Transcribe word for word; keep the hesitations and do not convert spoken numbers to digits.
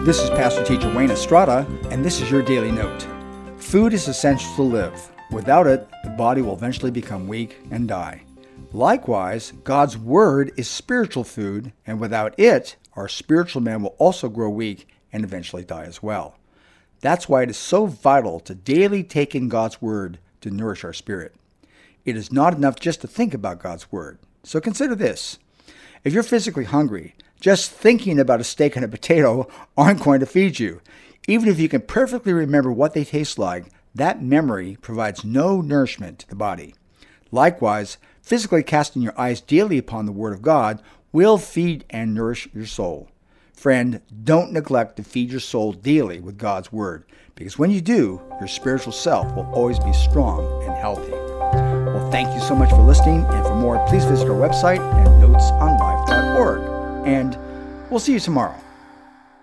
This is Pastor Teacher Wayne Estrada, and this is your Daily Note. Food is essential to live. Without it, the body will eventually become weak and die. Likewise, God's Word is spiritual food, and without it, our spiritual man will also grow weak and eventually die as well. That's why it is so vital to daily take in God's Word to nourish our spirit. It is not enough just to think about God's Word. So consider this. If you're physically hungry, just thinking about a steak and a potato aren't going to feed you. Even if you can perfectly remember what they taste like, that memory provides no nourishment to the body. Likewise, physically casting your eyes daily upon the Word of God will feed and nourish your soul. Friend, don't neglect to feed your soul daily with God's Word, because when you do, your spiritual self will always be strong and healthy. Well, thank you so much for listening, and for more, please visit our website at notes on life dot org. And we'll see you tomorrow.